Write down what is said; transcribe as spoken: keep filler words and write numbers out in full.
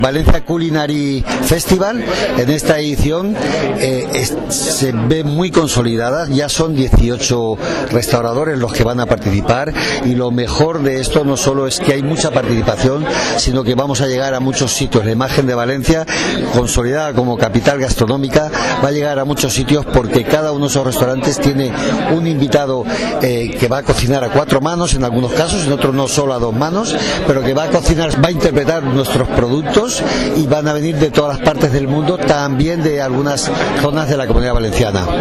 Valencia Culinary Festival en esta edición eh, es, se ve muy consolidada, ya son dieciocho restauradores los que van a participar, y lo mejor de esto no solo es que hay mucha participación, sino que vamos a llegar a muchos sitios. La imagen de Valencia, consolidada como capital gastronómica, va a llegar a muchos sitios porque cada uno de esos restaurantes tiene un invitado eh, que va a cocinar a cuatro manos en algunos casos, en otros no solo a dos manos, pero que va a cocinar, va a interpretar nuestros productos, y van a venir de todas las partes del mundo, también de algunas zonas de la Comunidad Valenciana.